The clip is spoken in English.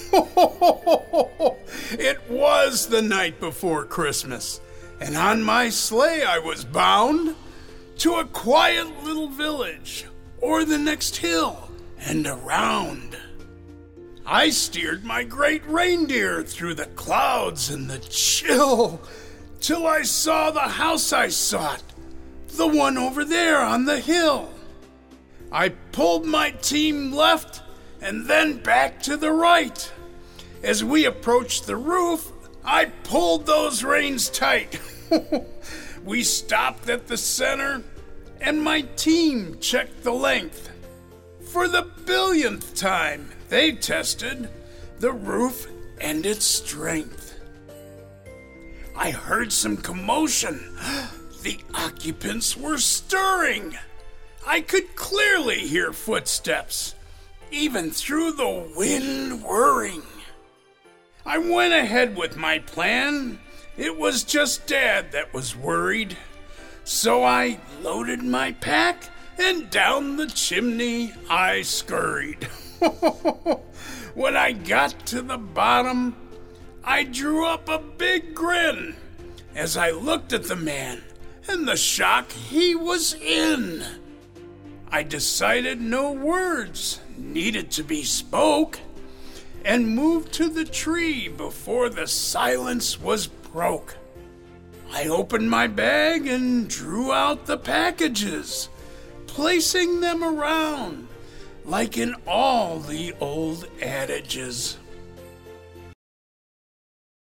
It was the night before Christmas, and on my sleigh I was bound to a quiet little village, or the next hill and around. I steered my great reindeer through the clouds and the chill, till I saw the house I sought, the one over there on the hill. I pulled my team left and then back to the right. As we approached the roof, I pulled those reins tight. We stopped at the center, and my team checked the length. For the billionth time, they tested the roof and its strength. I heard some commotion. The occupants were stirring. I could clearly hear footsteps, even through the wind whirring. I went ahead with my plan. It was just Dad that was worried. So I loaded my pack and down the chimney I scurried. When I got to the bottom, I drew up a big grin as I looked at the man and the shock he was in. I decided no words needed to be spoke and moved to the tree before the silence was broke. I opened my bag and drew out the packages, placing them around like in all the old adages.